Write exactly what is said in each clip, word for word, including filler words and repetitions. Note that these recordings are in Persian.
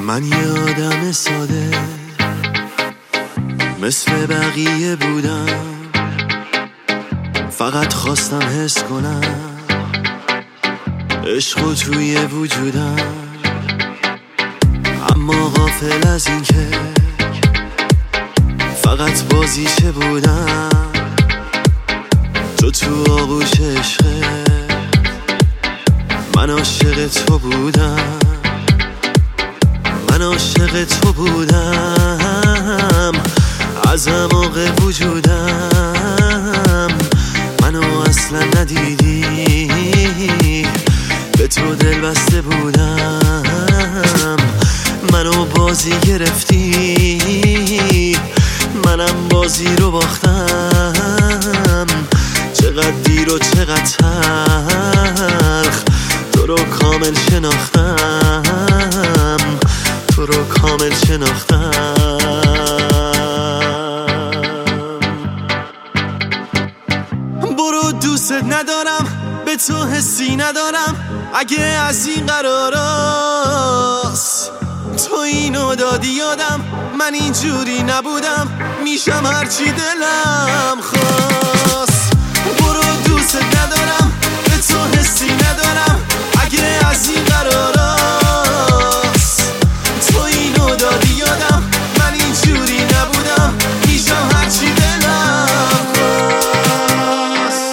من یه آدم ساده مثل بقیه بودم، فقط خواستم حس کنم عشق توی وجودم، اما غافل از این که فقط بازیچه بودم. تو تو آغوش عشقت، من عاشق تو بودم، من عاشق تو بودم از اعماق وجودم. منو اصلا ندیدی، به تو دل بسته بودم. منو بازی گرفتی، منم بازی رو باختم. چقدر دیر و چقدر تلخ تو رو کامل شناختم، تو رو کامل شناختم. برو دوست ندارم، به تو حسی ندارم. اگه از این قراراست تو اینو دادی یادم، من اینجوری نبودم، میشم هرچی دلم خواست. برو دوست ندارم، به تو حسی ندارم. اگه از این قراراست تو اینو دادی یادم، من اینجوری نبودم، میشم هرچی دلم خواست.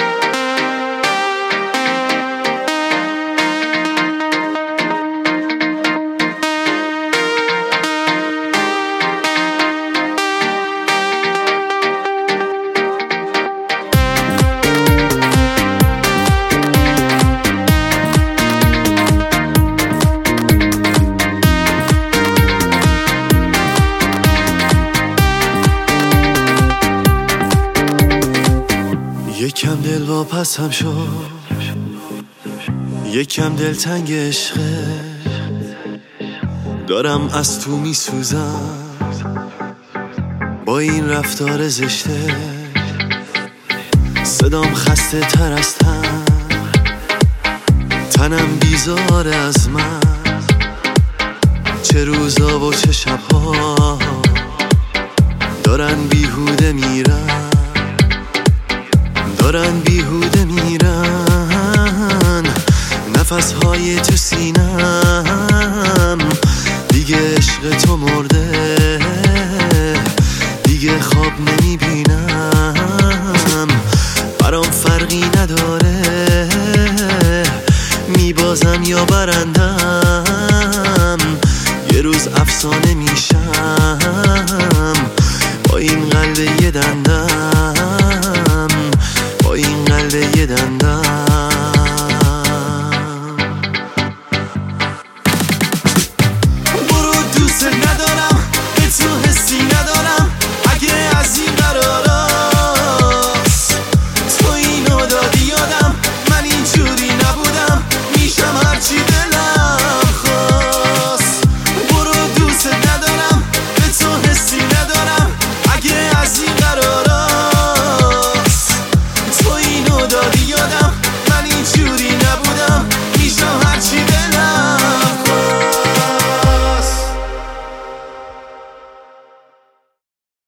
یکم دل واپسم شد، یکم دل تنگ عشقه، دارم از تو میسوزم با این رفتار زشته. صدام خسته تر از تن، تنم بیزاره از من. چه روزا و چه شبها دارن بیهوده میرن، دارن بیهوده میرن. نفسهای تو سینم دیگه عشق تو مرده، دیگه خواب نمیبینم. برام فرقی نداره میبازم یا برندم، یه روز افسانه میشم با این قلب یه دندم، با این قلب یه دندم.